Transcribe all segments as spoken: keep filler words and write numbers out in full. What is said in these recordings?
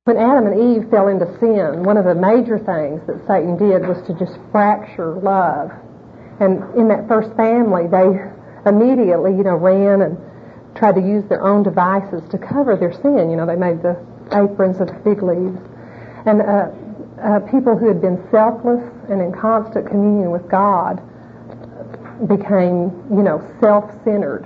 When Adam and Eve fell into sin, one of the major things that Satan did was to just fracture love. And in that first family, they immediately, you know, ran and tried to use their own devices to cover their sin. You know, they made the aprons of fig leaves. And uh, uh, people who had been selfless and in constant communion with God became, you know, self-centered.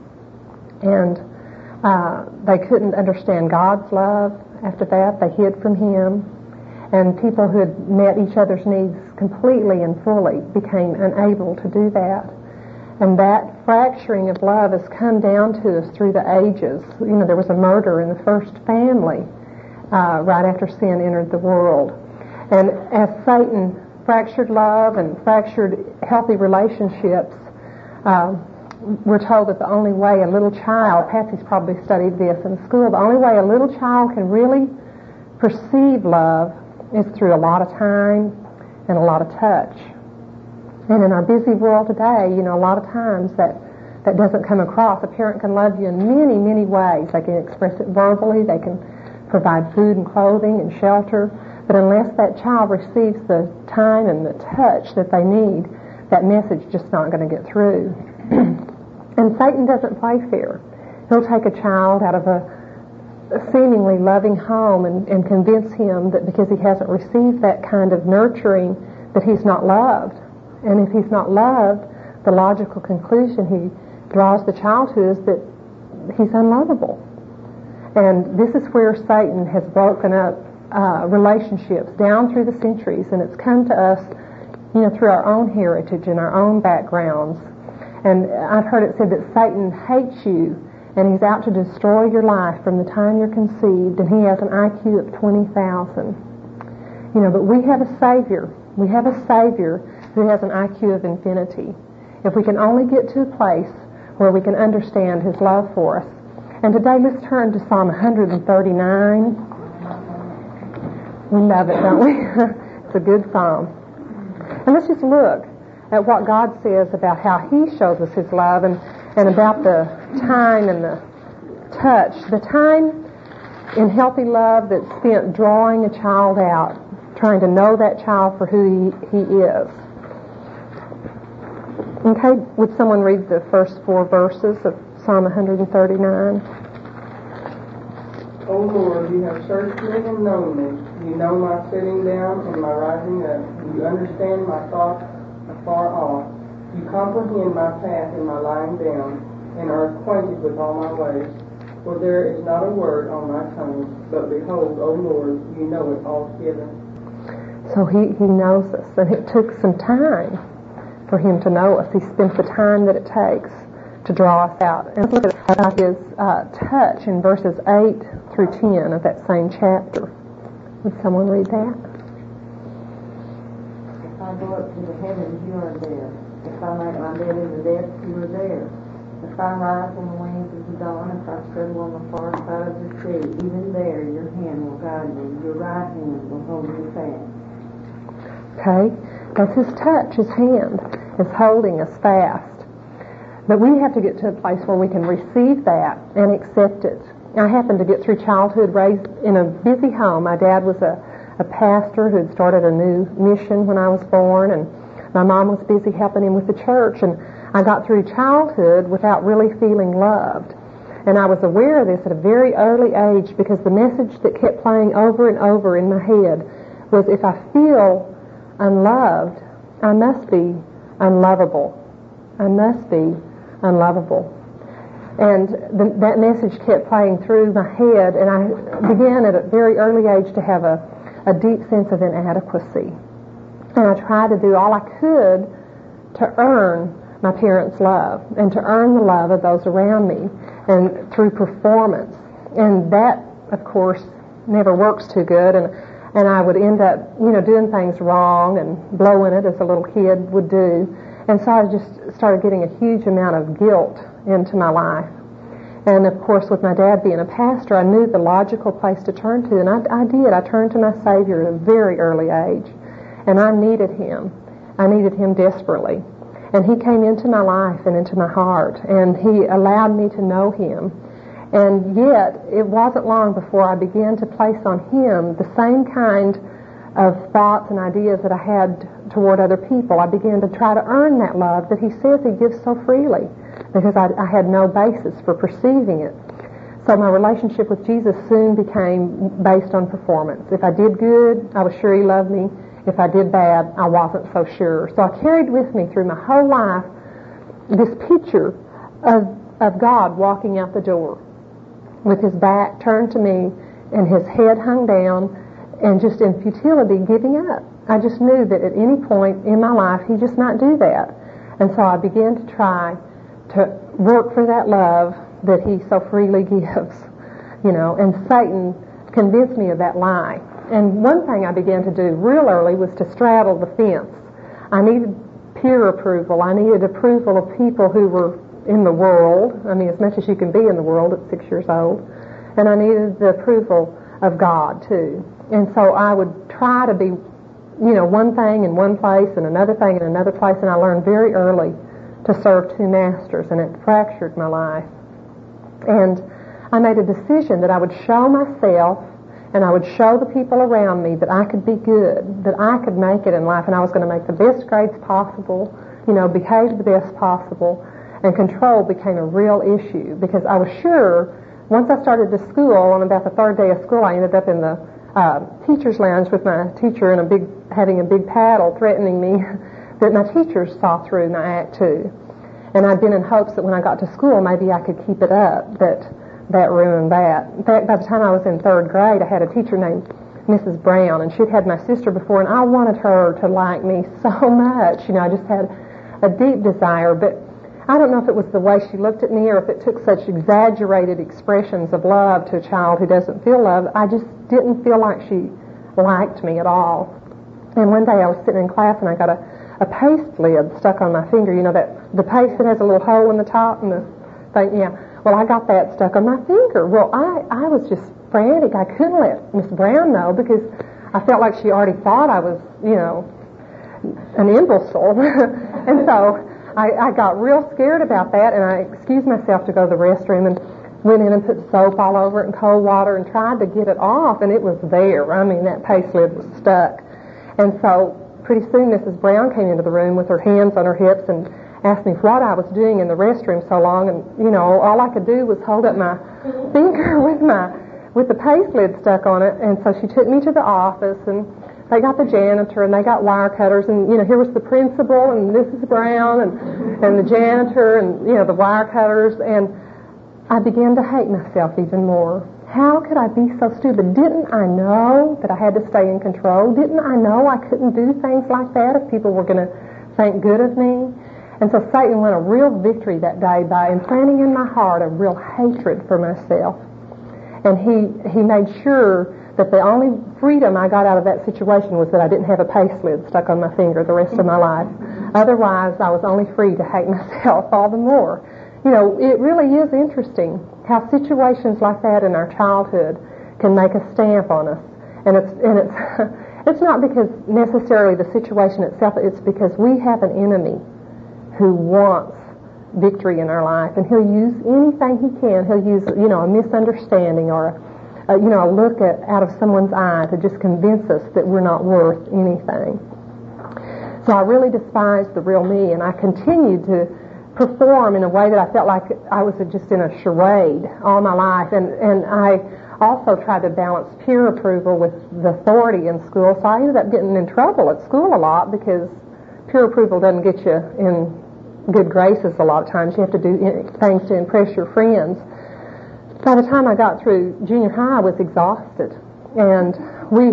And uh, they couldn't understand God's love. After that, they hid from Him. And people who had met each other's needs completely and fully became unable to do that. And that fracturing of love has come down to us through the ages. You know, there was a murder in the first family uh, right after sin entered the world. And as Satan fractured love and fractured healthy relationships, uh, we're told that the only way a little child, Patsy's probably studied this in school, the only way a little child can really perceive love is through a lot of time and a lot of touch. And in our busy world today, you know, a lot of times that, that doesn't come across. A parent can love you in many, many ways. They can express it verbally, they can provide food and clothing and shelter, but unless that child receives the time and the touch that they need, that message is just not going to get through. And Satan doesn't play fair. He'll take a child out of a seemingly loving home and, and convince him that because he hasn't received that kind of nurturing that he's not loved. And if he's not loved, the logical conclusion he draws the child to is that he's unlovable. And this is where Satan has broken up uh, relationships down through the centuries, and it's come to us, you know, through our own heritage and our own backgrounds. And I've heard it said that Satan hates you and he's out to destroy your life from the time you're conceived, and he has an I Q of twenty thousand. You know, but we have a Savior. We have a Savior who has an I Q of infinity. If we can only get to a place where we can understand His love for us. And today let's turn to Psalm one thirty-nine. We love it, don't we? It's a good psalm. And let's just look at what God says about how He shows us His love, and, and about the time and the touch. The time in healthy love that's spent drawing a child out, trying to know that child for who he, he is. Okay, would someone read the first four verses of Psalm one thirty-nine? O Lord, you have searched me and known me. You know my sitting down and my rising up. You understand my thoughts afar off. You comprehend my path and my lying down, and are acquainted with all my ways. For there is not a word on my tongue, but behold, O Lord, you know it altogether. So he, he knows us, and it took some time for Him to know us. He spent the time that it takes to draw us out. And look at His uh, touch in verses eight through ten of that same chapter. Would someone read that? If I go up to the heavens, you are there. If I make my bed in the depths, you are there. If I rise on the wings of the dawn, if I settle on the far side of the sea, even there your hand will guide me, your right hand will hold me fast. Okay? That's His touch. His hand is holding us fast. But we have to get to a place where we can receive that and accept it. I happened to get through childhood raised in a busy home. My dad was a, a pastor who had started a new mission when I was born, and my mom was busy helping him with the church, and I got through childhood without really feeling loved. And I was aware of this at a very early age, because the message that kept playing over and over in my head was, if I feel unloved, I must be unlovable. I must be unlovable. And the, that message kept playing through my head, and I began at a very early age to have a, a deep sense of inadequacy. And I tried to do all I could to earn my parents' love and to earn the love of those around me, and through performance. And that, of course, never works too good, and and I would end up, you know, doing things wrong and blowing it as a little kid would do. And so I just started getting a huge amount of guilt into my life. And of course, with my dad being a pastor, I knew the logical place to turn to, and I, I did. I turned to my Savior at a very early age, and I needed Him. I needed Him desperately. And He came into my life and into my heart, and He allowed me to know Him. And yet, it wasn't long before I began to place on him the same kind of thoughts and ideas that I had toward other people. I began to try to earn that love that he says he gives so freely, because I, I had no basis for perceiving it. So my relationship with Jesus soon became based on performance. If I did good, I was sure he loved me. If I did bad, I wasn't so sure. So I carried with me through my whole life this picture of, of God walking out the door with his back turned to me and his head hung down and just in futility giving up. I just knew that at any point in my life he just might do that. And so I began to try to work for that love that he so freely gives, you know, and Satan convinced me of that lie. And one thing I began to do real early was to straddle the fence. I needed peer approval. I needed approval of people who were in the world, I mean, as much as you can be in the world at six years old, and I needed the approval of God, too. And so I would try to be, you know, one thing in one place and another thing in another place, and I learned very early to serve two masters, and it fractured my life. And I made a decision that I would show myself and I would show the people around me that I could be good, that I could make it in life, and I was going to make the best grades possible, you know, behave the best possible, and control became a real issue because I was sure once I started to school, on about the third day of school, I ended up in the uh, teacher's lounge with my teacher and a big, having a big paddle threatening me that my teachers saw through my act too. And I'd been in hopes that when I got to school, maybe I could keep it up, that that ruined that. In fact, by the time I was in third grade, I had a teacher named Missus Brown, and she'd had my sister before, and I wanted her to like me so much. You know, I just had a deep desire, but I don't know if it was the way she looked at me or if it took such exaggerated expressions of love to a child who doesn't feel love. I just didn't feel like she liked me at all. And one day I was sitting in class and I got a, a paste lid stuck on my finger. You know, that the paste that has a little hole in the top and the thing, yeah. Well, I got that stuck on my finger. Well, I, I was just frantic. I couldn't let Miss Brown know because I felt like she already thought I was, you know, an imbecile. And so I, I got real scared about that, and I excused myself to go to the restroom and went in and put soap all over it and cold water and tried to get it off, and it was there. I mean, that paste lid was stuck. And so pretty soon Missus Brown came into the room with her hands on her hips and asked me what I was doing in the restroom so long, and, you know, all I could do was hold up my finger with my with the paste lid stuck on it. And so she took me to the office, and they got the janitor, and they got wire cutters, and, you know, here was the principal and Missus Brown and, and the janitor and, you know, the wire cutters, and I began to hate myself even more. How could I be so stupid? Didn't I know that I had to stay in control? Didn't I know I couldn't do things like that if people were going to think good of me? And so Satan won a real victory that day by implanting in my heart a real hatred for myself. And he, he made sure that the only freedom I got out of that situation was that I didn't have a paste lid stuck on my finger the rest of my life. Otherwise, I was only free to hate myself all the more. You know, it really is interesting how situations like that in our childhood can make a stamp on us. And it's and it's it's not because necessarily the situation itself, it's because we have an enemy who wants victory in our life, and he'll use anything he can. He'll use, you know, a misunderstanding or a Uh, you know, a look at out of someone's eye to just convince us that we're not worth anything. So I really despised the real me, and I continued to perform in a way that I felt like I was just in a charade all my life. And, and I also tried to balance peer approval with the authority in school, so I ended up getting in trouble at school a lot because peer approval doesn't get you in good graces a lot of times. You have to do things to impress your friends. By the time I got through junior high, I was exhausted, and we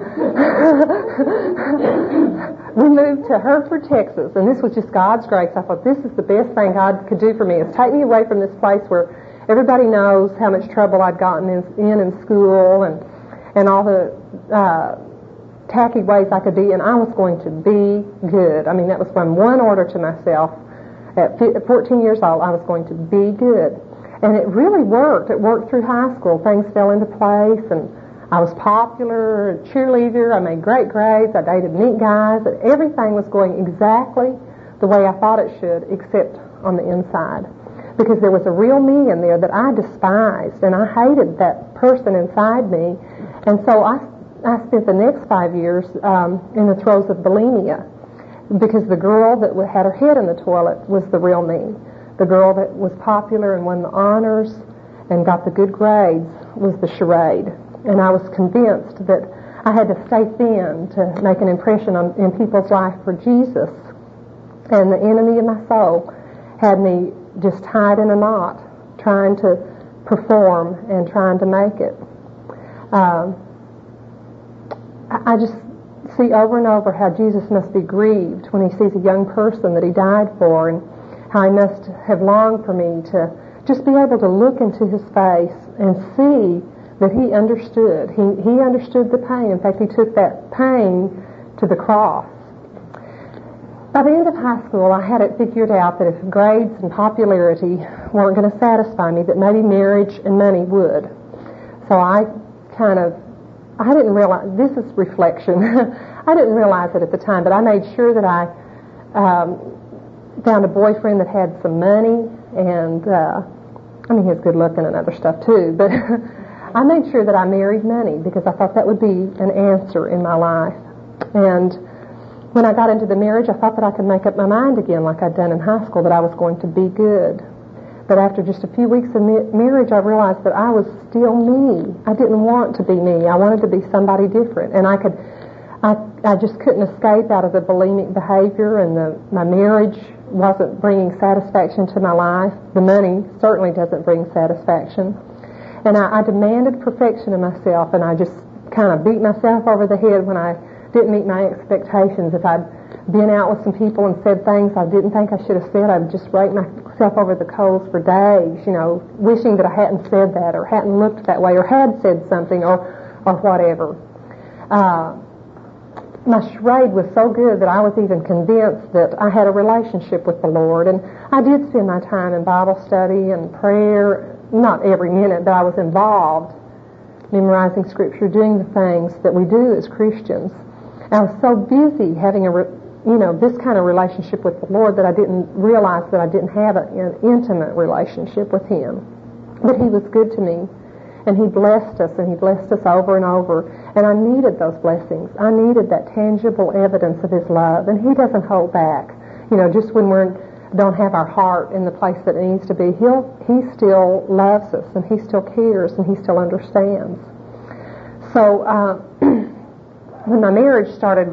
we moved to Hereford, Texas, and this was just God's grace. I thought, this is the best thing God could do for me, is take me away from this place where everybody knows how much trouble I'd gotten in in, in school and and all the uh, tacky ways I could be, and I was going to be good. I mean, that was my one order to myself. At fourteen years old, I was going to be good. And it really worked. It worked through high school. Things fell into place, and I was popular, a cheerleader. I made great grades. I dated neat guys. Everything was going exactly the way I thought it should, except on the inside. because there was a real me in there that I despised, and I hated that person inside me. And so I, I spent the next five years um, in the throes of bulimia, because the girl that had her head in the toilet was the real me. The girl that was popular and won the honors and got the good grades was the charade. And I was convinced that I had to stay thin to make an impression on, in people's life for Jesus. And the enemy of my soul had me just tied in a knot, trying to perform and trying to make it. Um, I, I just see over and over how Jesus must be grieved when he sees a young person that he died for, and how he must have longed for me to just be able to look into his face and see that he understood. He, he understood the pain. In fact, he took that pain to the cross. By the end of high school, I had it figured out that if grades and popularity weren't going to satisfy me, that maybe marriage and money would. So I kind of, I didn't realize, this is reflection, I didn't realize it at the time, but I made sure that I um, found a boyfriend that had some money, and uh, I mean, he was good looking and other stuff too, but I made sure that I married money because I thought that would be an answer in my life. And when I got into the marriage, I thought that I could make up my mind again like I'd done in high school, that I was going to be good. But after just a few weeks of ma- marriage, I realized that I was still me. I didn't want to be me. I wanted to be somebody different. And I could, I, I just couldn't escape out of the bulimic behavior, and the, my marriage wasn't bringing satisfaction to my life. The money certainly doesn't bring satisfaction. And I, I demanded perfection of myself, and I just kind of beat myself over the head when I didn't meet my expectations. If I'd been out with some people and said things I didn't think I should have said, I'd just rake myself over the coals for days, you know, wishing that I hadn't said that or hadn't looked that way or had said something or, or whatever. Uh, my charade was so good that I was even convinced that I had a relationship with the Lord. And I did spend my time in Bible study and prayer, not every minute, but I was involved, memorizing Scripture, doing the things that we do as Christians. I was so busy having a, you know, this kind of relationship with the Lord that I didn't realize that I didn't have an, an intimate relationship with Him. But He was good to me, and He blessed us, and He blessed us over and over. And I needed those blessings. I needed that tangible evidence of His love, and He doesn't hold back. You know, just when we don't have our heart in the place that it needs to be, He'll He still loves us, and He still cares, and He still understands. So. Uh, When my marriage started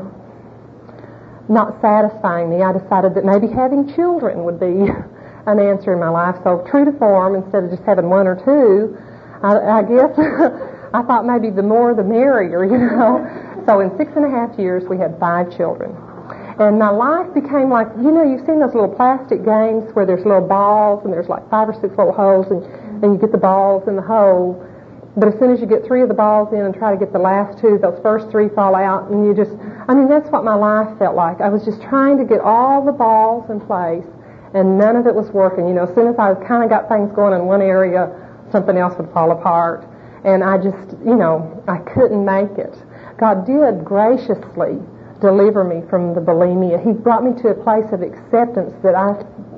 not satisfying me, I decided that maybe having children would be an answer in my life. So true to form, instead of just having one or two, I, I guess I thought maybe the more the merrier, you know. So in six and a half years, we had five children. And my life became like, you know, you've seen those little plastic games where there's little balls and there's like five or six little holes, and, and you get the balls in the hole. But as soon as you get three of the balls in and try to get the last two, those first three fall out, and you just, I mean, that's what my life felt like. I was just trying to get all the balls in place, and none of it was working. You know, as soon as I kind of got things going in one area, something else would fall apart. And I just, you know, I couldn't make it. God did graciously deliver me from the bulimia. He brought me to a place of acceptance that I,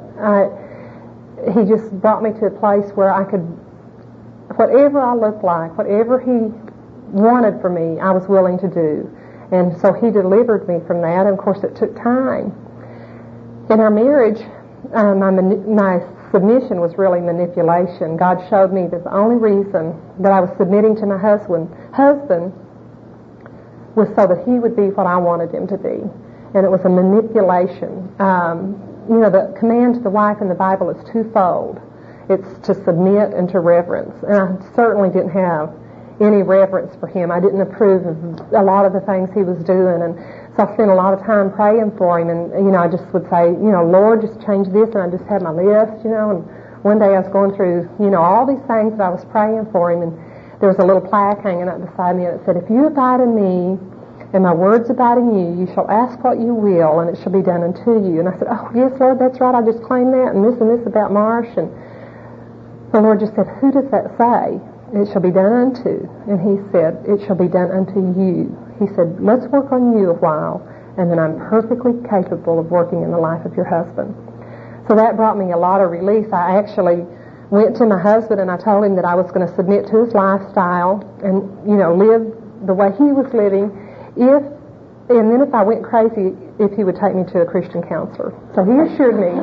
I He just brought me to a place where I could, whatever I looked like, whatever He wanted for me, I was willing to do. And so He delivered me from that, and of course it took time. In our marriage, uh, my, my submission was really manipulation. God showed me that the only reason that I was submitting to my husband, husband was so that he would be what I wanted him to be. And it was a manipulation. Um, you know, the command to the wife in the Bible is twofold. It's to submit and to reverence. And I certainly didn't have any reverence for him. I didn't approve of a lot of the things he was doing. And so I spent a lot of time praying for him. And, you know, I just would say, you know, Lord, just change this. And I just had my list, you know. And one day I was going through, you know, all these things that I was praying for him. And there was a little plaque hanging up beside me. And it said, if you abide in me and my words abide in you, you shall ask what you will, and it shall be done unto you. And I said, oh, yes, Lord, that's right. I just claimed that. And this and this about Marsh. And the Lord just said, who does that say? It shall be done unto. And he said, it shall be done unto you. He said, let's work on you a while, and then I'm perfectly capable of working in the life of your husband. So that brought me a lot of release. I actually went to my husband and I told him that I was going to submit to his lifestyle and, you know, live the way he was living. If and then if I went crazy, if he would take me to a Christian counselor. So he assured me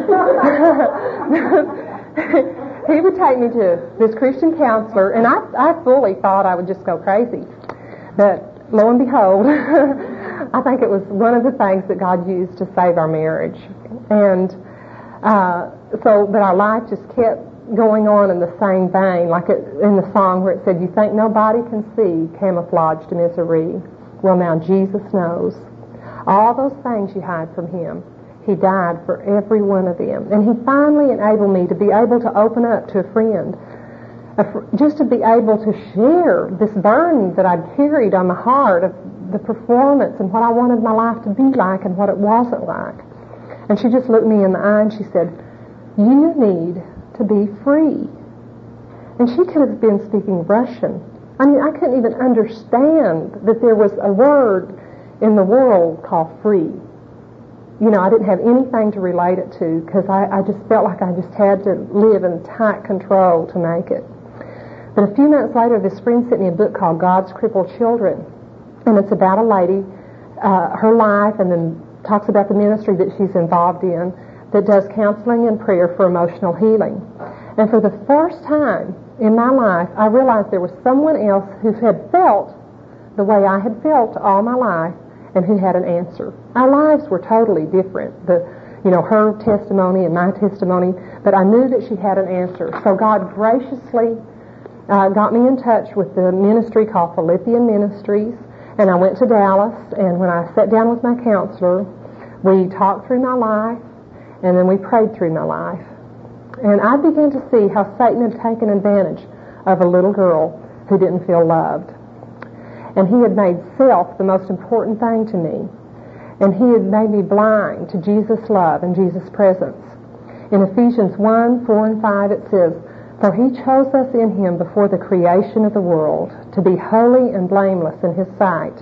he would take me to this Christian counselor, and I, I fully thought I would just go crazy. But lo and behold, I think it was one of the things that God used to save our marriage. And uh, so, but our life just kept going on in the same vein, like it, in the song where it said, "You think nobody can see camouflaged misery. Well, now Jesus knows. All those things you hide from him, he died for every one of them." And he finally enabled me to be able to open up to a friend, a fr- just to be able to share this burden that I'd carried on my heart of the performance and what I wanted my life to be like and what it wasn't like. And she just looked me in the eye and she said, "You need to be free." And she could have been speaking Russian. I mean, I couldn't even understand that there was a word in the world called free. You know, I didn't have anything to relate it to because I, I just felt like I just had to live in tight control to make it. But a few months later, this friend sent me a book called God's Crippled Children. And it's about a lady, uh, her life, and then talks about the ministry that she's involved in that does counseling and prayer for emotional healing. And for the first time in my life, I realized there was someone else who had felt the way I had felt all my life and who had an answer. Our lives were totally different, the, you know, her testimony and my testimony, but I knew that she had an answer. So God graciously uh, got me in touch with the ministry called Philippian Ministries, and I went to Dallas, and when I sat down with my counselor, we talked through my life, and then we prayed through my life. And I began to see how Satan had taken advantage of a little girl who didn't feel loved. And he had made self the most important thing to me. And he had made me blind to Jesus' love and Jesus' presence. In Ephesians one, four, and five it says, "For he chose us in him before the creation of the world to be holy and blameless in his sight.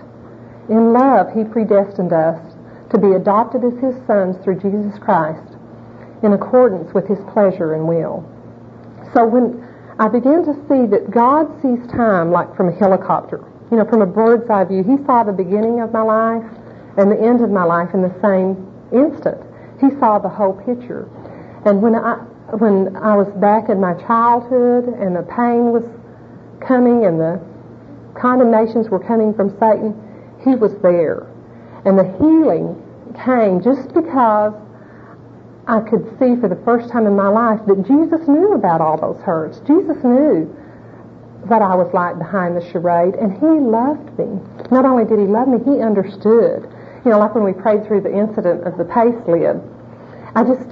In love he predestined us to be adopted as his sons through Jesus Christ, in accordance with his pleasure and will." So when I began to see that God sees time like from a helicopter, you know, from a bird's eye view, he saw the beginning of my life and the end of my life in the same instant. He saw the whole picture. And when I when I was back in my childhood and the pain was coming and the condemnations were coming from Satan, he was there. And the healing came just because I could see for the first time in my life that Jesus knew about all those hurts. Jesus knew what I was like behind the charade, and he loved me. Not only did he love me, he understood. You know, like when we prayed through the incident of the pace lid, I just,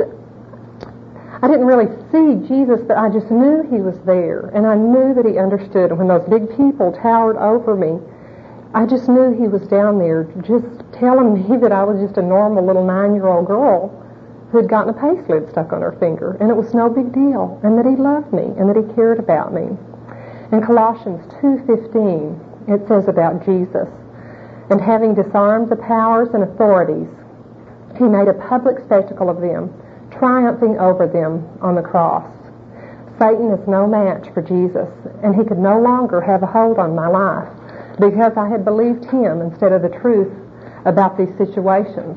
I didn't really see Jesus, but I just knew he was there, and I knew that he understood. And when those big people towered over me, I just knew he was down there just telling me that I was just a normal little nine-year-old girl who had gotten a pace lid stuck on her finger, and it was no big deal, and that he loved me, and that he cared about me. In Colossians two fifteen, it says about Jesus, "And having disarmed the powers and authorities, he made a public spectacle of them, triumphing over them on the cross." Satan is no match for Jesus, and he could no longer have a hold on my life because I had believed him instead of the truth about these situations.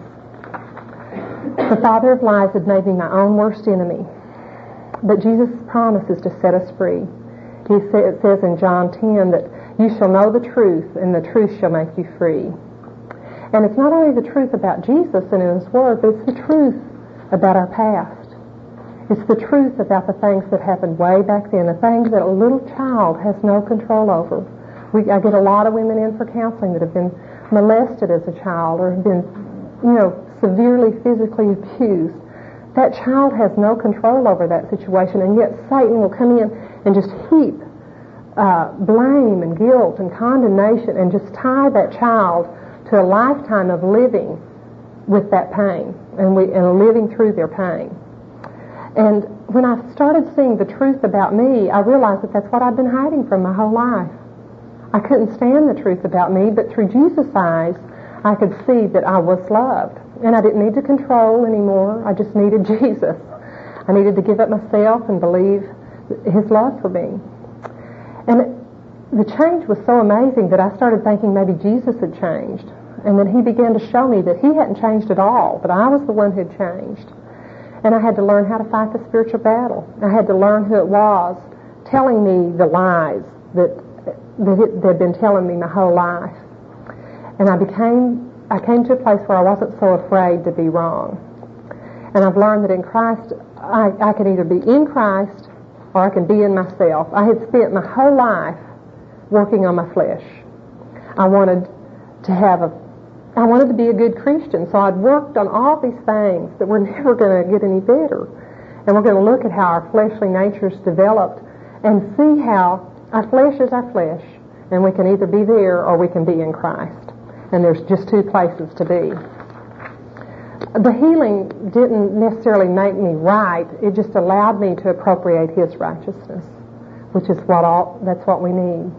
The father of lies had made me my own worst enemy, but Jesus' promise is to set us free. He say, it says in John ten that you shall know the truth, and the truth shall make you free. And it's not only the truth about Jesus and in his word, but it's the truth about our past. It's the truth about the things that happened way back then, the things that a little child has no control over. We, I get a lot of women in for counseling that have been molested as a child or have been, you know, severely physically abused. That child has no control over that situation, and yet Satan will come in and just heap uh, blame and guilt and condemnation and just tie that child to a lifetime of living with that pain and, we, and living through their pain. And when I started seeing the truth about me, I realized that that's what I've been hiding from my whole life. I couldn't stand the truth about me, but through Jesus' eyes, I could see that I was loved. And I didn't need to control anymore. I just needed Jesus. I needed to give up myself and believe His love for me. And the change was so amazing that I started thinking maybe Jesus had changed. And then He began to show me that He hadn't changed at all, but I was the one who had changed. And I had to learn how to fight the spiritual battle. I had to learn who it was telling me the lies that, that it, they'd been telling me my whole life. And I became, I came to a place where I wasn't so afraid to be wrong. And I've learned that in Christ, I, I can either be in Christ or I can be in myself. I had spent my whole life working on my flesh. I wanted to have a, I wanted to be a good Christian, so I'd worked on all these things that were never going to get any better. And we're going to look at how our fleshly natures developed and see how our flesh is our flesh, and we can either be there or we can be in Christ. And there's just two places to be. The healing didn't necessarily make me right. It just allowed me to appropriate His righteousness, which is what all, that's what we need.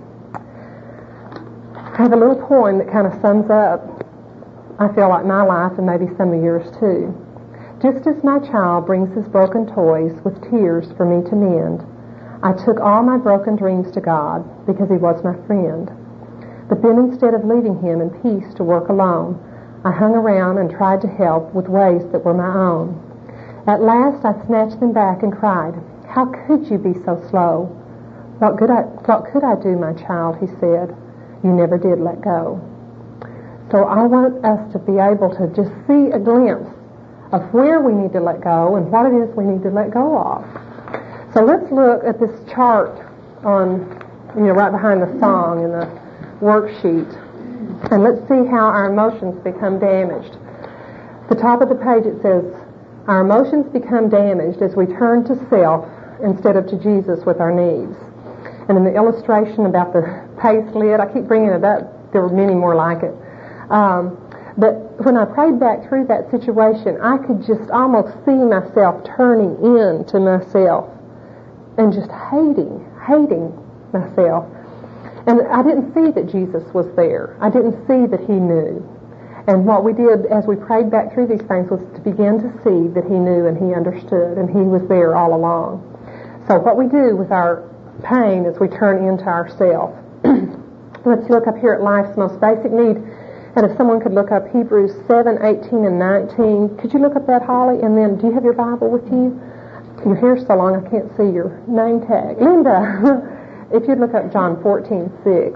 I have a little poem that kind of sums up, I feel like, my life and maybe some of yours too. Just as my child brings his broken toys with tears for me to mend, I took all my broken dreams to God because He was my friend. But then instead of leaving Him in peace to work alone, I hung around and tried to help with ways that were my own. At last I snatched them back and cried, "How could you be so slow? What could I, what could I do, my child?" He said. "You never did let go." So I want us to be able to just see a glimpse of where we need to let go and what it is we need to let go of. So let's look at this chart on, you know, right behind the song in the worksheet, and let's see how our emotions become damaged. At the top of the page it says, our emotions become damaged as we turn to self instead of to Jesus with our needs. And in the illustration about the pace lid, I keep bringing it up, there were many more like it. Um, but when I prayed back through that situation, I could just almost see myself turning in to myself and just hating, hating myself. And I didn't see that Jesus was there. I didn't see that He knew. And what we did as we prayed back through these things was to begin to see that He knew and He understood and He was there all along. So what we do with our pain is we turn into ourselves. Let's look up here at life's most basic need. And if someone could look up Hebrews seven, eighteen, and nineteen. Could you look up that, Holly? And then, do you have your Bible with you? Your hair's so long I can't see your name tag. Linda, if you'd look up John fourteen, six.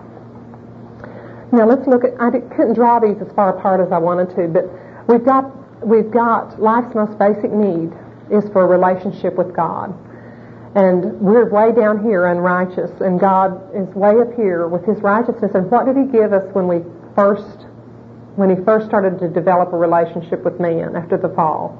Now let's look at, I couldn't draw these as far apart as I wanted to, but we've got, we've got life's most basic need is for a relationship with God. And we're way down here unrighteous, and God is way up here with His righteousness. And what did He give us when we first, when He first started to develop a relationship with man after the fall?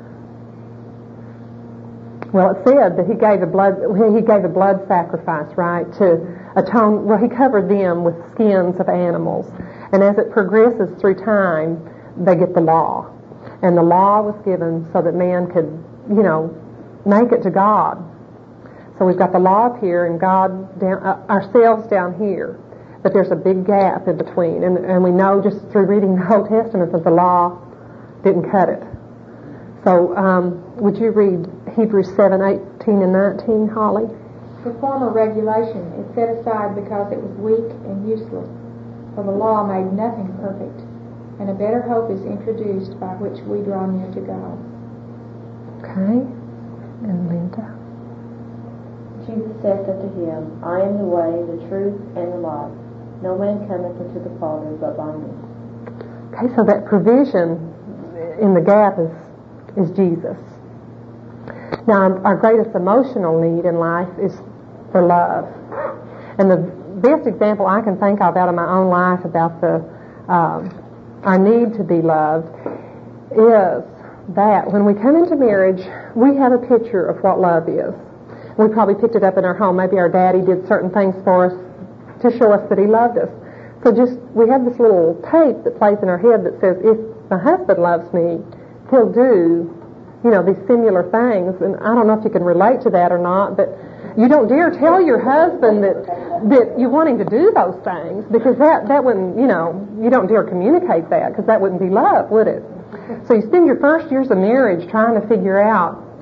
Well, it said that He gave a blood, He gave a blood sacrifice, right, to atone. Well, He covered them with skins of animals, and as it progresses through time, they get the law, and the law was given so that man could, you know, make it to God. So we've got the law up here and God down, uh, ourselves down here. But there's a big gap in between. And, and we know just through reading the Old Testament that the law didn't cut it. So um, would you read Hebrews seven, eighteen, and nineteen, Holly? The former regulation is set aside because it was weak and useless, for the law made nothing perfect, and a better hope is introduced by which we draw near to God. Okay. And Linda? Jesus saith unto him, I am the way, the truth, and the life. No man cometh unto the Father but by me. Okay, so that provision in the gap is, is Jesus. Now, our greatest emotional need in life is for love. And the best example I can think of out of my own life about the um, our need to be loved is that when we come into marriage, we have a picture of what love is. We probably picked it up in our home. Maybe our daddy did certain things for us to show us that he loved us. So just, we have this little tape that plays in our head that says, if my husband loves me, he'll do, you know, these similar things. And I don't know if you can relate to that or not, but you don't dare tell your husband that that you want him to do those things, because that, that wouldn't, you know, you don't dare communicate that, because that wouldn't be love, would it? So you spend your first years of marriage trying to figure out,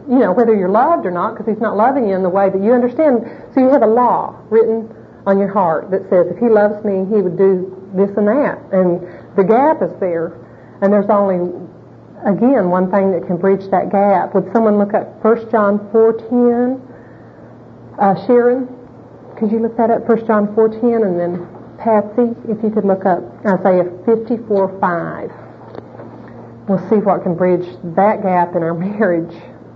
you know, whether you're loved or not, because he's not loving you in the way that you understand. So you have a law written on your heart that says, if he loves me, he would do this and that. And the gap is there. And there's only, again, one thing that can bridge that gap. Would someone look up First John four ten? Uh, Sharon, could you look that up, First John four ten? And then Patsy, if you could look up Isaiah fifty-four five. We'll see what can bridge that gap in our marriage.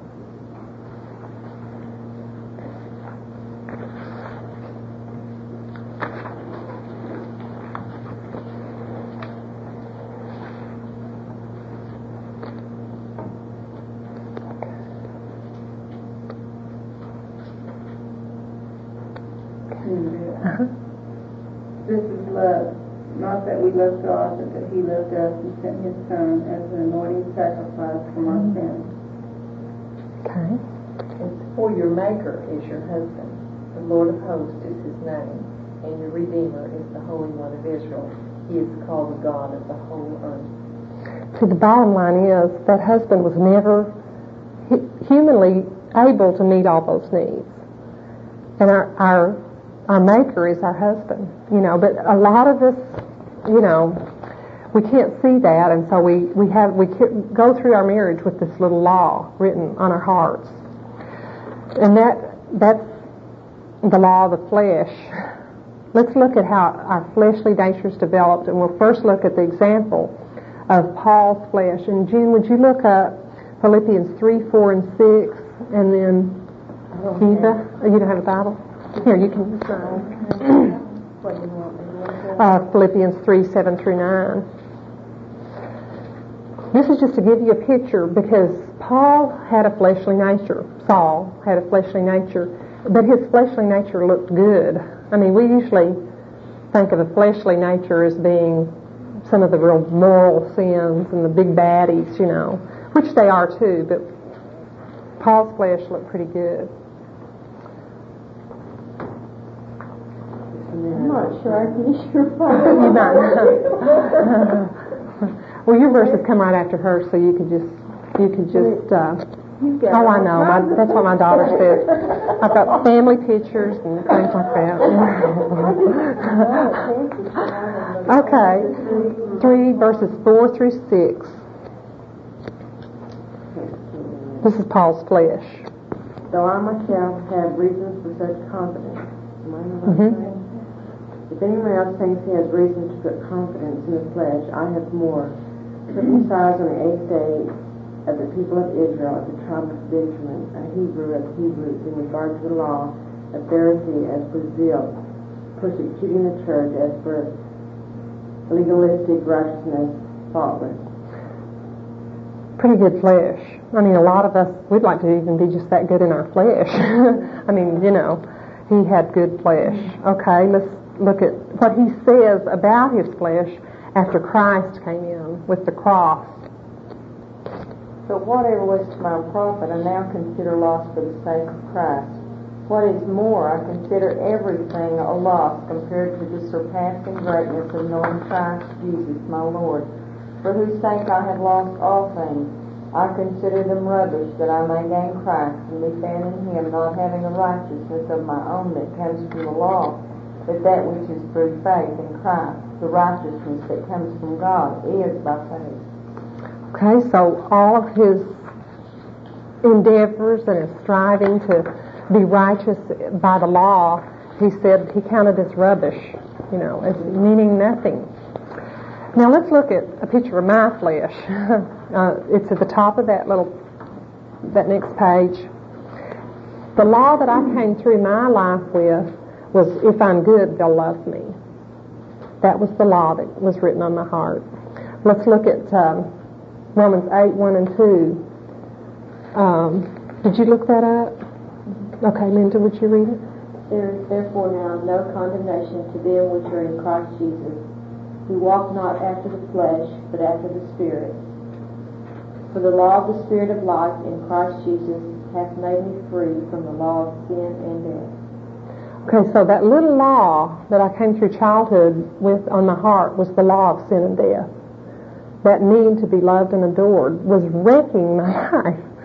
Uh-huh. This is love. Not that we love God, but that he loved us and sent his Son as an anointing sacrifice from our sins. Okay. And for your Maker is your husband. The Lord of hosts is his name. And your Redeemer is the Holy One of Israel. He is called the God of the whole earth. See, the bottom line is that husband was never humanly able to meet all those needs. And our, our Our Maker is our husband, you know, but a lot of us, you know, we can't see that, and so we, we have we go through our marriage with this little law written on our hearts. And that that's the law of the flesh. Let's look at how our fleshly nature is developed, and we'll first look at the example of Paul's flesh. And June, would you look up Philippians three, four, and six, and then Eva? Oh, you don't have a Bible? Here, you can uh, Philippians three, seven through nine. This is just to give you a picture, because Paul had a fleshly nature. Saul had a fleshly nature, but his fleshly nature looked good. I mean, we usually think of a fleshly nature as being some of the real moral sins and the big baddies, you know, which they are too, but Paul's flesh looked pretty good. I'm not sure I can use your phone. You might. Well, your verses come right after her, so you could just, you could just. Uh, oh, I know. My, that's what my daughter says. I've got family pictures and things like that. Okay, three verses four through six. This is Paul's flesh. Though I myself have reasons for such confidence. Am I not Mm-hmm. If anyone else thinks he has reason to put confidence in the flesh, I have more. Circumcised on the eighth day of the people of Israel, of the tribe of Benjamin, a Hebrew of Hebrews, in regard to the law, a Pharisee as for zeal, persecuting the church as for legalistic righteousness, faultless. Pretty good flesh. I mean, a lot of us, we'd like to even be just that good in our flesh. I mean, you know, he had good flesh. Okay, let's look at what he says about his flesh after Christ came in with the cross. So whatever was to my profit, I now consider loss for the sake of Christ. What is more, I consider everything a loss compared to the surpassing greatness of knowing Christ Jesus, my Lord, for whose sake I have lost all things. I consider them rubbish, that I may gain Christ and be found in him, not having a righteousness of my own that comes from the law, but that which is through faith in Christ. The righteousness that comes from God is by faith. Okay, so all of his endeavors and his striving to be righteous by the law, he said he counted as rubbish, you know, as meaning nothing. Now let's look at a picture of my flesh. uh, it's at the top of that little, that next page. The law that I came through my life with was, if I'm good, they'll love me. That was the law that was written on my heart. Let's look at um, Romans eight, one and two. Um, did you look that up? Okay, Linda, would you read it? There is therefore now no condemnation to them which are in Christ Jesus, who walk not after the flesh, but after the Spirit. For the law of the Spirit of life in Christ Jesus hath made me free from the law of sin and death. Okay, so that little law that I came through childhood with on my heart was the law of sin and death. That need to be loved and adored was wrecking my life.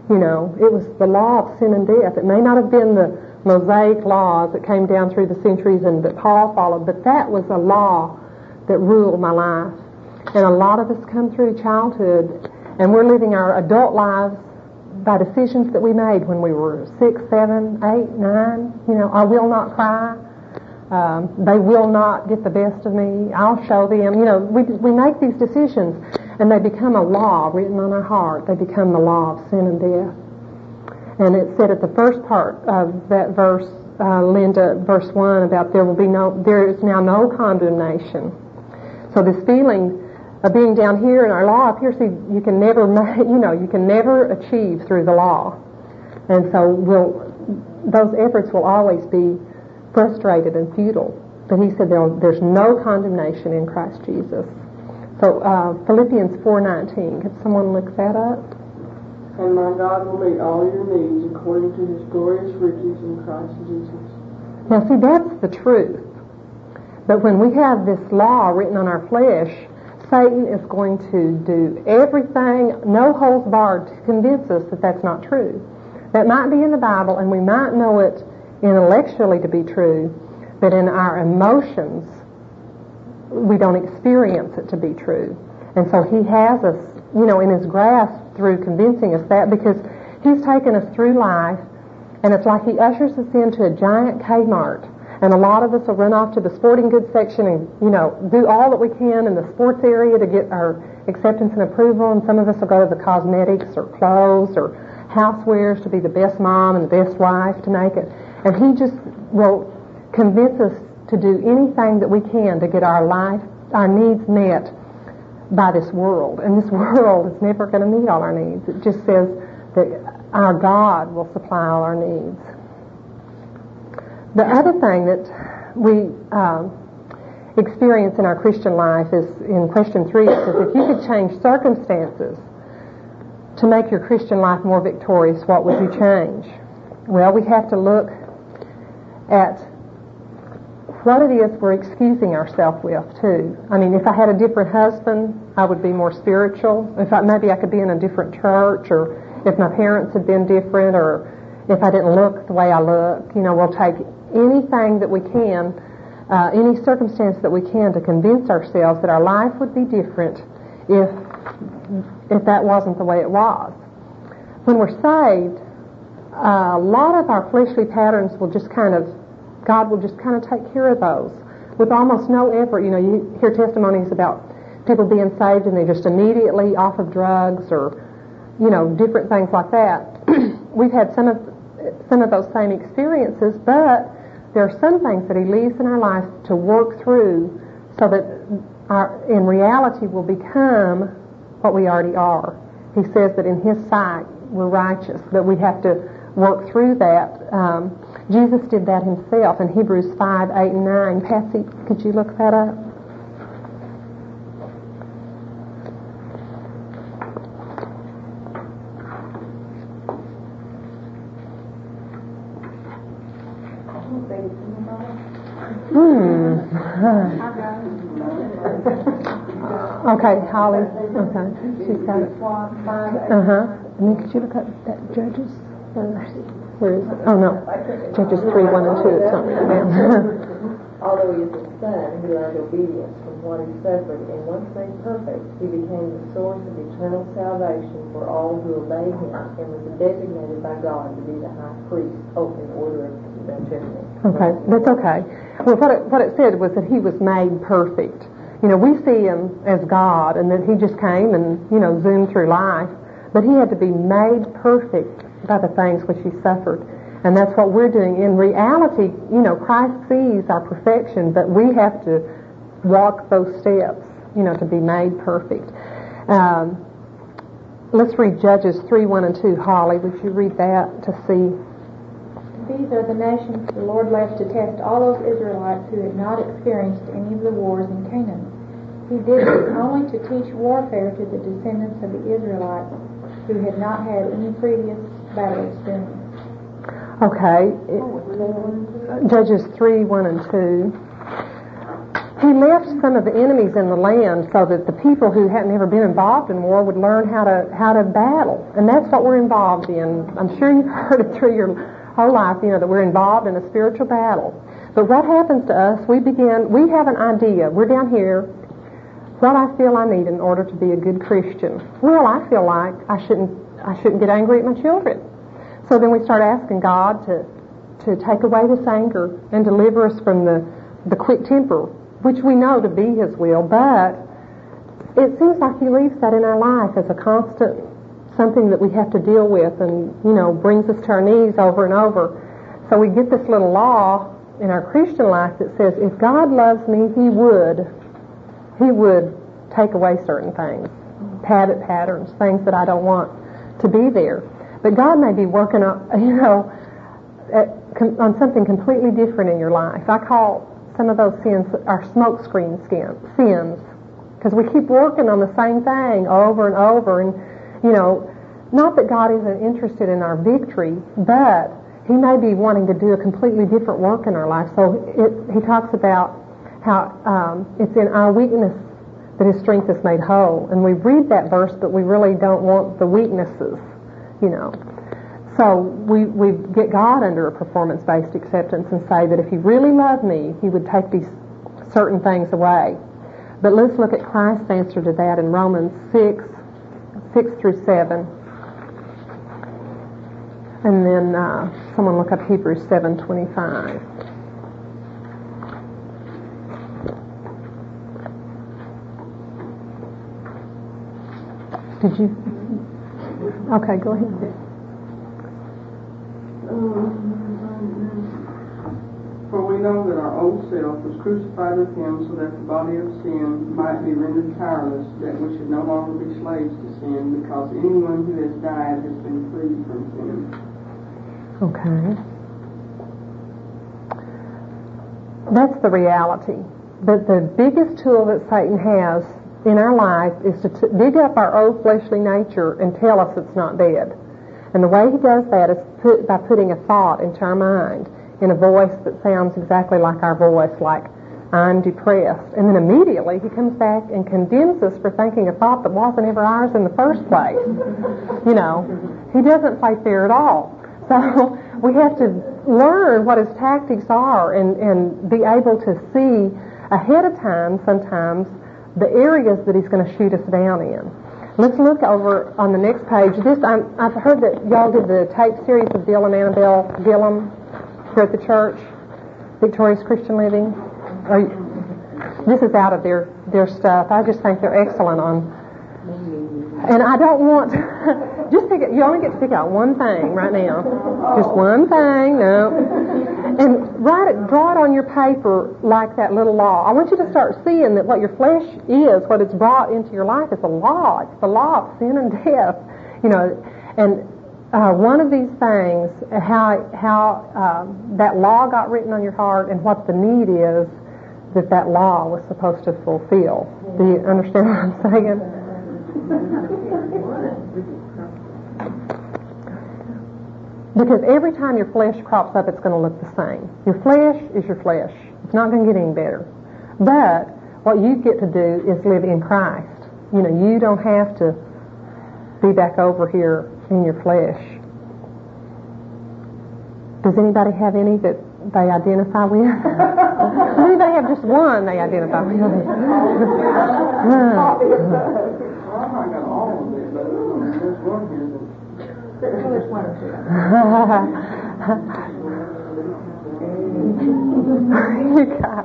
You know, it was the law of sin and death. It may not have been the Mosaic laws that came down through the centuries and that Paul followed, but that was a law that ruled my life. And a lot of us come through childhood and we're living our adult lives by decisions that we made when we were six, seven, eight, nine. You know, I will not cry. Um, they will not get the best of me. I'll show them. You know, we we make these decisions, and they become a law written on our heart. They become the law of sin and death. And it said at the first part of that verse, uh, Linda, verse one, about there will be no, there is now no condemnation. So this feeling of being down here in our law up here, see, you can never, you know, you can never achieve through the law, and so we'll, those efforts will always be frustrated and futile. But he said there, there's no condemnation in Christ Jesus. So uh, Philippians four nineteen. Could someone look that up? And my God will meet all your needs according to His glorious riches in Christ Jesus. Now, see, that's the truth. But when we have this law written on our flesh, Satan is going to do everything, no holds barred, to convince us that that's not true. That might be in the Bible, and we might know it intellectually to be true, but in our emotions, we don't experience it to be true. And so he has us, you know, in his grasp through convincing us that, because he's taken us through life, and it's like he ushers us into a giant Kmart, and a lot of us will run off to the sporting goods section and, you know, do all that we can in the sports area to get our acceptance and approval, and some of us will go to the cosmetics or clothes or housewares to be the best mom and the best wife to make it. And he just will convince us to do anything that we can to get our life, our needs met by this world. And this world is never going to meet all our needs. It just says that our God will supply all our needs. The other thing that we um, experience in our Christian life is, in question three, it says, if you could change circumstances to make your Christian life more victorious, what would you change? Well, we have to look at what it is we're excusing ourselves with, too. I mean, if I had a different husband, I would be more spiritual. If I, maybe I could be in a different church, or if my parents had been different, or if I didn't look the way I look. You know, we'll take anything that we can, uh, any circumstance that we can to convince ourselves that our life would be different if, if that wasn't the way it was. When we're saved, uh, a lot of our fleshly patterns will just kind of God will just kind of take care of those with almost no effort. You know, you hear testimonies about people being saved and they're just immediately off of drugs, or, you know, different things like that. We've had some of some of those same experiences, but there are some things that he leaves in our life to work through so that our, in reality we'll become what we already are. He says that in his sight we're righteous, but we have to work through that. Um, Jesus did that himself in Hebrews five, eight, and nine. Patsy, could you look that up? Hmm. Okay, Holly. Okay, she's got it. Uh huh. And then could you look up that Judges? Where is it? Oh no, Judges three, one and two. It's not written down. Although he is a son, he learned obedience from what he suffered, and once made perfect, he became the source of eternal salvation for all who obey him, and was designated by God to be the high priest, open order of Melchizedek. Okay, that's okay. Well, what it, what it said was that he was made perfect. You know, we see him as God, and that he just came and, you know, zoomed through life, but he had to be made perfect by the things which he suffered. And that's what we're doing. In reality, you know, Christ sees our perfection, but we have to walk those steps, you know, to be made perfect. Um, let's read Judges three, one and two. Holly, would you read that to see? These are the nations the Lord left to test all those Israelites who had not experienced any of the wars in Canaan. He did this only to teach warfare to the descendants of the Israelites who had not had any previous battle experience. Okay. It, Judges three, one and two. He left some of the enemies in the land so that the people who hadn't ever been involved in war would learn how to how to battle. And that's what we're involved in. I'm sure you've heard it through your whole life, you know, that we're involved in a spiritual battle. But what happens to us, we begin, we have an idea. We're down here, what I feel I need in order to be a good Christian. Well, I feel like I shouldn't I shouldn't get angry at my children. So then we start asking God to, to take away this anger and deliver us from the, the quick temper, which we know to be His will, but it seems like He leaves that in our life as a constant something that we have to deal with and, you know, brings us to our knees over and over. So we get this little law in our Christian life that says, if God loves me, He would, He would take away certain things, habit patterns, things that I don't want to be there. But God may be working on, you know, at, on something completely different in your life. I call some of those sins are smoke screen sins, because we keep working on the same thing over and over, and you know, not that God isn't interested in our victory, but He may be wanting to do a completely different work in our life. So it, He talks about how um, it's in our weakness that His strength is made whole, and we read that verse, but we really don't want the weaknesses, you know. So we, we get God under a performance-based acceptance and say that if He really loved me, He would take these certain things away. But let's look at Christ's answer to that in Romans six, six through seven. And then uh, someone look up Hebrews seven twenty-five. Did you? Okay, go ahead. For we know that our old self was crucified with Him so that the body of sin might be rendered powerless, that we should no longer be slaves to sin, because anyone who has died has been freed from sin. Okay. That's the reality. But the biggest tool that Satan has in our life is to t- dig up our old fleshly nature and tell us it's not dead. And the way he does that is put, by putting a thought into our mind in a voice that sounds exactly like our voice, like, I'm depressed. And then immediately he comes back and condemns us for thinking a thought that wasn't ever ours in the first place. You know, he doesn't play fair at all. So we have to learn what his tactics are and, and be able to see ahead of time sometimes the areas that he's going to shoot us down in. Let's look over on the next page. This I'm, I've heard that y'all did the tape series of Bill and Annabelle Gillum here at the church, Victorious Christian Living. Are you, this is out of their, their stuff. I just think they're excellent on. And I don't want just pick it. You only get to pick out one thing right now. Just one thing. No. And write it, draw it on your paper like that little law. I want you to start seeing that what your flesh is, what it's brought into your life, is a law. It's the law of sin and death. You know, and uh, one of these things, how how um, that law got written on your heart, and what the need is that that law was supposed to fulfill. Do you understand what I'm saying? Because every time your flesh crops up, it's going to look the same. Your flesh is your flesh. It's not going to get any better. But what you get to do is live in Christ. You know, you don't have to be back over here in your flesh. Does anybody have any that they identify with? Does anybody have just one they identify with? I got all of it, but there's one here that... There's one or two. You got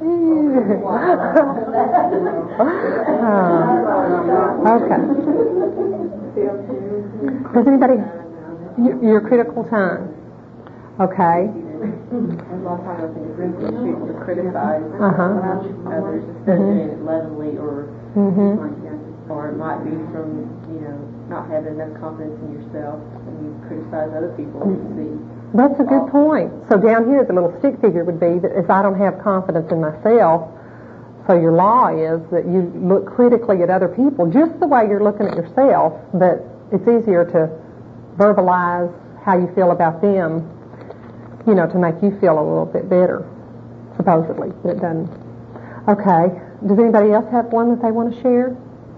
uh, okay. Does anybody... Your critical time. Okay. A lot of times I think it's really people to criticize Uh-huh. others instead of doing it lovingly, or Mm-hmm. or it might be from, you know, not having enough confidence in yourself, and you criticize other people and you see. That's a good point. So down here, the little stick figure would be that if I don't have confidence in myself, so your law is that you look critically at other people, just the way you're looking at yourself, but it's easier to verbalize how you feel about them, you know, to make you feel a little bit better, supposedly, but it doesn't. Okay. Does anybody else have one that they want to share?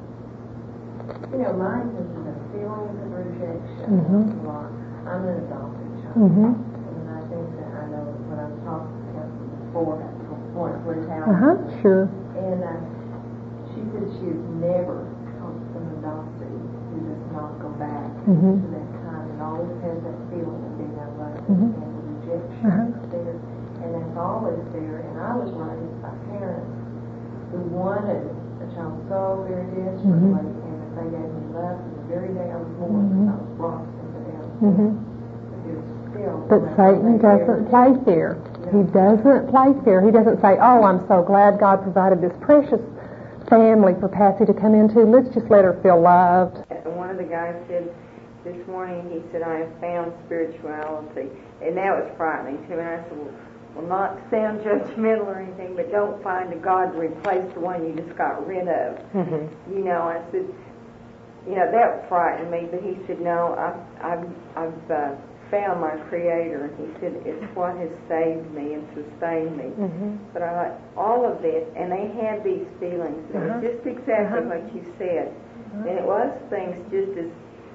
You know, mine is the feelings of rejection. Mm-hmm. I'm an adopted child. Mm-hmm. And I think that I know when I was talking to Council before, one one town. Uh-huh, sure. And uh, she said she has never talked to an adoptee who does not go back Mm-hmm. to that time and always has that feeling of being unloved Mm-hmm. and the rejection Uh-huh. that's there. And that's always there. And I was raised by parents who wanted a child so very desperately, Mm-hmm. and if they gave me love from the very day I was born, Mm-hmm. I was brought into them. Mm-hmm. But there's still But Satan doesn't play fair. He doesn't play fair. He doesn't say, oh, I'm so glad God provided this precious family for Patsy to come into. Let's just let her feel loved. One of the guys said this morning, he said, I have found spirituality. And that was frightening to me. And I said, well, well, not to sound judgmental or anything, but don't find a God to replace the one you just got rid of. Mm-hmm. You know, I said, you know, that frightened me. But he said, no, I've, I've, I've uh, found my Creator. He said, it's what has saved me and sustained me. Mm-hmm. But I like all of this, and they had these feelings. It Uh-huh. was just exactly Uh-huh. what you said. Uh-huh. And it was things just as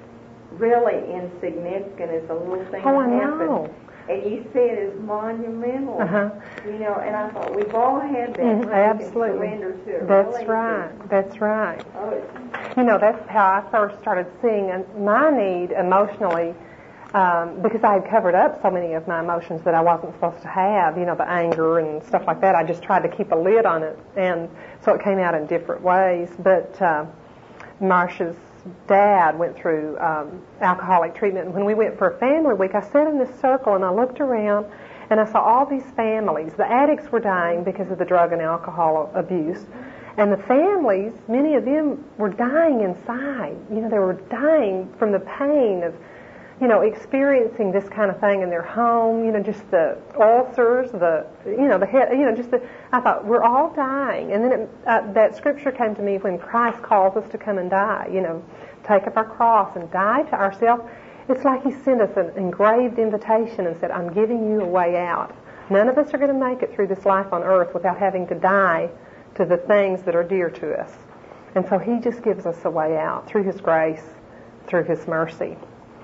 really insignificant as a little thing Oh, I that happened. know. And you see it as monumental. Uh-huh. You know, and I thought we've all had that. Mm, so we absolutely. can surrender to it. That's really right. That's right. Oh, it's, You know, that's how I first started seeing my need emotionally, um, because I had covered up so many of my emotions that I wasn't supposed to have, you know, the anger and stuff like that. I just tried to keep a lid on it, and so it came out in different ways. But uh, Marcia's dad went through um, alcoholic treatment, and when we went for a family week, I sat in this circle and I looked around and I saw all these families. The addicts were dying because of the drug and alcohol abuse, and the families, many of them were dying inside. You know, they were dying from the pain of, you know, experiencing this kind of thing in their home, you know, just the ulcers, the, you know, the head, you know, just the, I thought, we're all dying. And then it, uh, that scripture came to me when Christ calls us to come and die, you know, take up our cross and die to ourselves. It's like he sent us an engraved invitation and said, I'm giving you a way out. None of us are going to make it through this life on earth without having to die to the things that are dear to us. And so he just gives us a way out through his grace, through his mercy.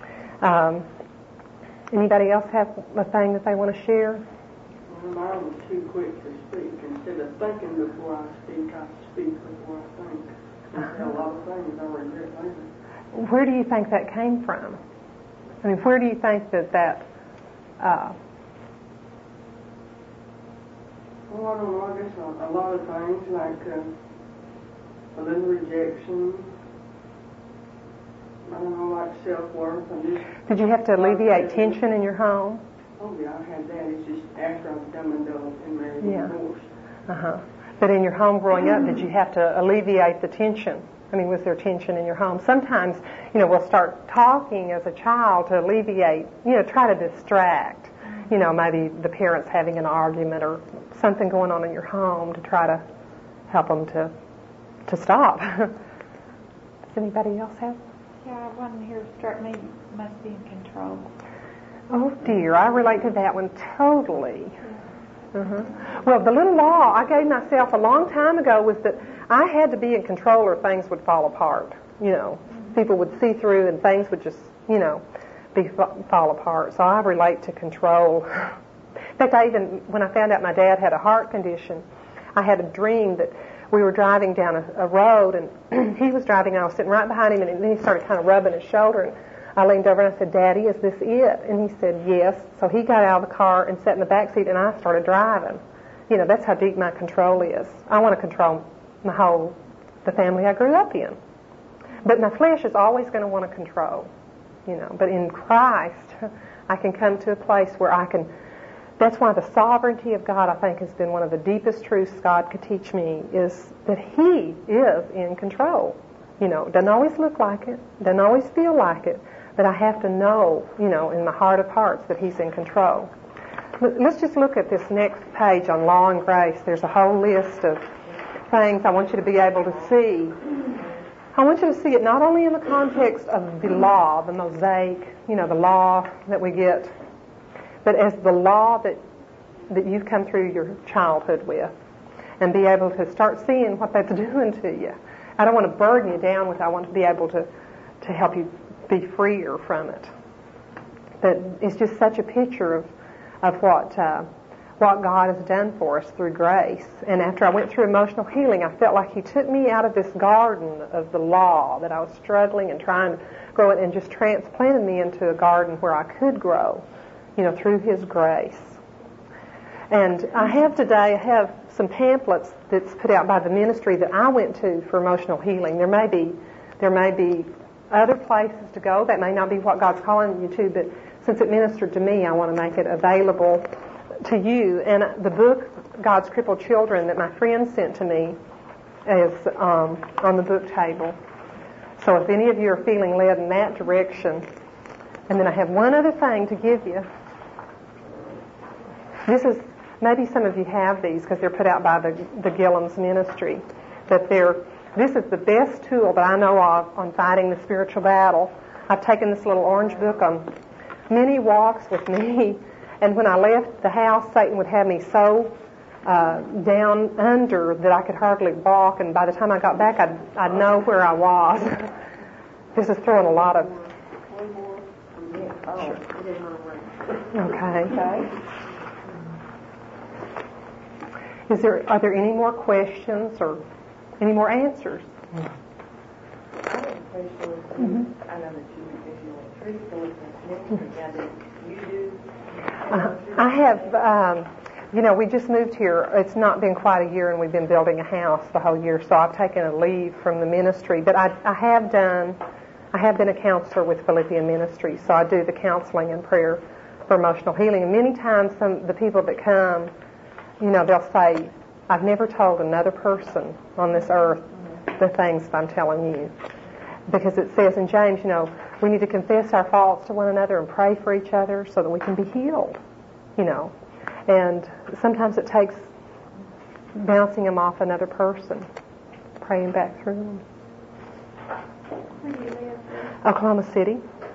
Um, anybody else have a thing that they want to share? Well, I was too quick to speak. Instead of thinking before I speak, I speak before I think. I say a lot of things I regret later. Where do you think that came from? I mean, where do you think that that... Uh, Well, I don't know. I guess a, a lot of things, like uh, a little rejection. I don't know, like self-worth. And just, did you have to alleviate tension in your home? Oh, yeah, I had that. It's just after I was dumb and dumb and married Yeah. and divorced. Uh-huh. But in your home growing up, did you have to alleviate the tension? I mean, was there tension in your home? Sometimes, you know, we'll start talking as a child to alleviate, you know, try to distract. You know, maybe the parents having an argument or something going on in your home to try to help them to to stop. Does anybody else have? Yeah, one here struck me, must be in control. Oh dear, I relate to that one totally. Uh-huh. Well, the little law I gave myself a long time ago was that I had to be in control or things would fall apart. You know, people would see through and things would just, you know, be fall apart. So I relate to control. In fact, I even, when I found out my dad had a heart condition, I had a dream that we were driving down a, a road and he was driving and I was sitting right behind him, and then he started kind of rubbing his shoulder, and I leaned over and I said, Daddy, is this it? And he said, yes. So he got out of the car and sat in the back seat and I started driving. You know, that's how deep my control is. I want to control my whole, the family I grew up in. But my flesh is always going to want to control, you know. But in Christ, I can come to a place where I can, that's why the sovereignty of God, I think, has been one of the deepest truths God could teach me, is that He is in control. You know, it doesn't always look like it, doesn't always feel like it, but I have to know, you know, in my heart of hearts that He's in control. Let's just look at this next page on law and grace. There's a whole list of things I want you to be able to see. I want you to see it not only in the context of the law, the Mosaic, you know, the law that we get, but as the law that that you've come through your childhood with. and be able to start seeing what that's doing to you. I don't want to burden you down with it. I want to be able to, to help you be freer from it. But it's just such a picture of, of what uh, what God has done for us through grace. And after I went through emotional healing, I felt like He took me out of this garden of the law that I was struggling and trying to grow it, and just transplanted me into a garden where I could grow, you know, through His grace. And I have today, I have some pamphlets that's put out by the ministry that I went to for emotional healing. There may be, there may be other places to go. That may not be what God's calling you to, but since it ministered to me, I want to make it available to you. And the book, God's Crippled Children, that my friend sent to me is um, on the book table. So if any of you are feeling led in that direction. And then I have one other thing to give you. This is, maybe some of you have these because they're put out by the, the Gillham's ministry. That they're, this is the best tool that I know of on fighting the spiritual battle. I've taken this little orange book on many walks with me, and when I left the house, Satan would have me so uh, down under that I could hardly walk, and by the time I got back, I'd, I'd know where I was. This is throwing a lot of... Okay. Okay. Is there, are there any more questions or any more answers? I have a question. Mm-hmm. I know that you issue electricity with ministry. Now, do you do? Uh, I have, um, you know, we just moved here. It's not been quite a year, and we've been building a house the whole year, so I've taken a leave from the ministry. But I, I have done, I have been a counselor with Philippian Ministry, so I do the counseling and prayer for emotional healing. And many times, some the people that come, you know, they'll say, I've never told another person on this earth the things that I'm telling you. Because it says in James, you know, we need to confess our faults to one another and pray for each other so that we can be healed, you know. And sometimes it takes bouncing them off another person, praying back through them. Where do you live? Oklahoma City.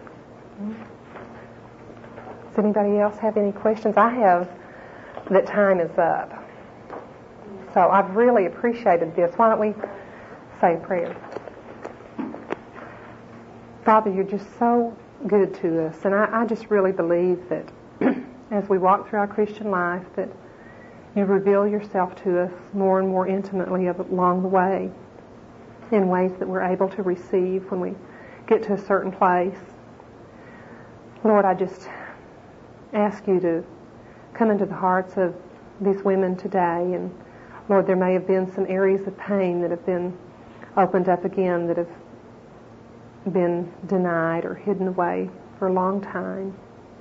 Does anybody else have any questions? I have that time is up. So I've really appreciated this. Why don't we say a prayer? Father, you're just so good to us. And I, I just really believe that as we walk through our Christian life, that you reveal yourself to us more and more intimately along the way in ways that we're able to receive when we get to a certain place. Lord, I just ask you to come into the hearts of these women today. And Lord, there may have been some areas of pain that have been opened up again, that have been denied or hidden away for a long time.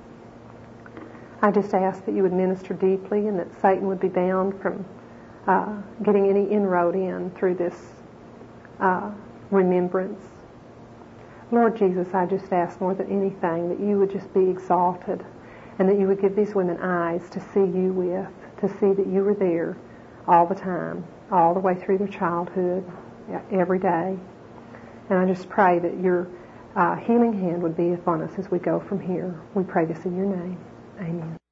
I just ask that you would minister deeply and that Satan would be bound from uh, getting any inroad in through this uh, remembrance. Lord Jesus, I just ask more than anything that you would just be exalted and that you would give these women eyes to see you with, to see that you were there all the time, all the way through their childhood, every day. And I just pray that your uh, healing hand would be upon us as we go from here. We pray this in your name. Amen.